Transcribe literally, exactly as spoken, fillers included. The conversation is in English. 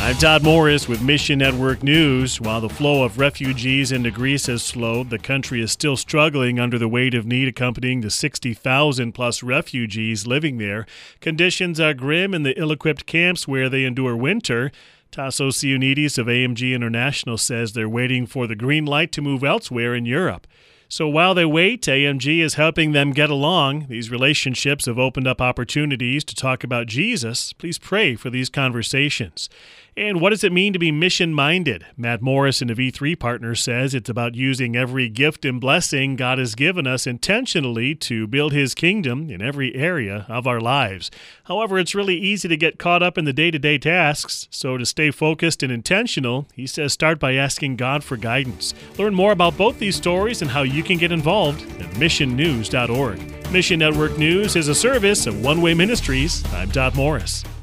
I'm Todd Morris with Mission Network News. While the flow of refugees into Greece has slowed, the country is still struggling under the weight of need accompanying the sixty thousand plus refugees living there. Conditions are grim in the ill-equipped camps where they endure winter. Tassos Ioannidis of A M G International says they're waiting for the green light to move elsewhere in Europe. So while they wait, A M G is helping them get along. These relationships have opened up opportunities to talk about Jesus. Please pray for these conversations. And what does it mean to be mission-minded? Matt Morris and the V three Partners says it's about using every gift and blessing God has given us intentionally to build His kingdom in every area of our lives. However, it's really easy to get caught up in the day-to-day tasks. So to stay focused and intentional, he says start by asking God for guidance. Learn more about both these stories and how you can get involved at mission news dot org. Mission Network News is a service of One Way Ministries. I'm Todd Morris.